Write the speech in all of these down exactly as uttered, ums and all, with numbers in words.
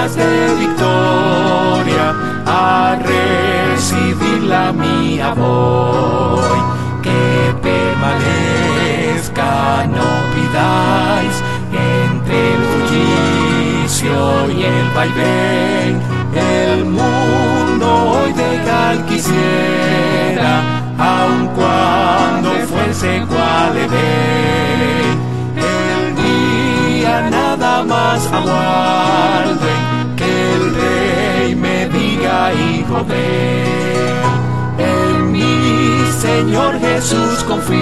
coronas de victoria, a recibir la mía voy. Que permanezca, no pidáis, entre el bullicio y el vaivén, el mundo hoy dejar quisiera, aun cuando fuese cual Edén. El día nada más aguarden, que el Rey me diga, hijo, ven. En mi Señor Jesús confío,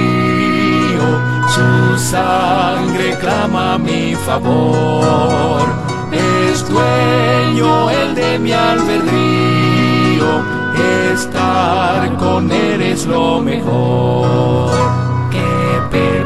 su sangre clama a mi favor. Es dueño Él de mi albedrío, estar con Él es lo mejor. Que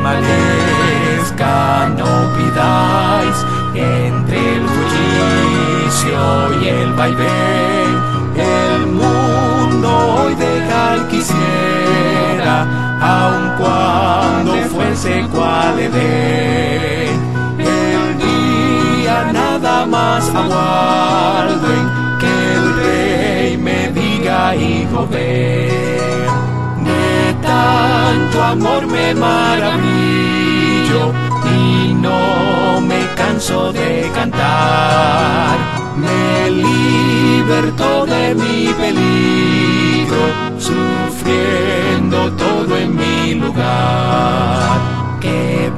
permanezca, no pidáis, entre el bullicio y el vaivén, el mundo hoy dejar quisiera, aun cuando fuese cual Edén. El día nada más aguarden, que el Rey me diga, hijo, ven. De tanto amor me maravillo y no me canso de cantar. Me libertó de mi peligro, sufriendo todo en mi lugar. Que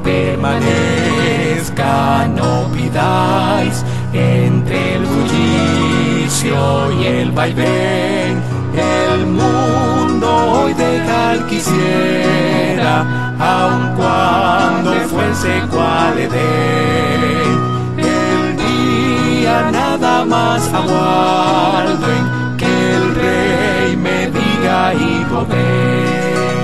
permanezca, no pidáis, entre el bullicio y el vaivén, el mundo hoy dejar quisiera, aun cuando fuese cual Edén. El día nada más aguarden, que el Rey me diga, hijo, ven.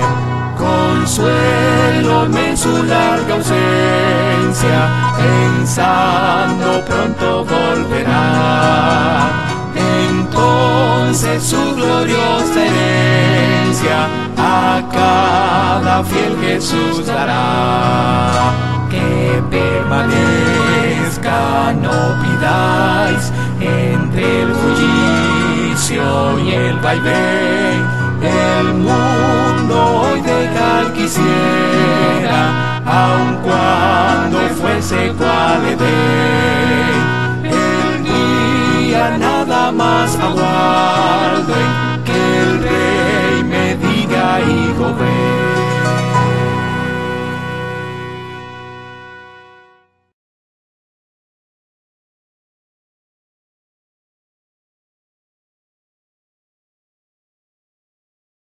Consuélome en su larga ausencia, pensando pronto volverá. Entonces su gloriosa herencia a cada fiel Jesús dará. Que permanezca, no pidáis, entre el bullicio y el vaivén, el mundo hoy dejar quisiera, aun cuando fuese cual Edén. El día nada más aguarda,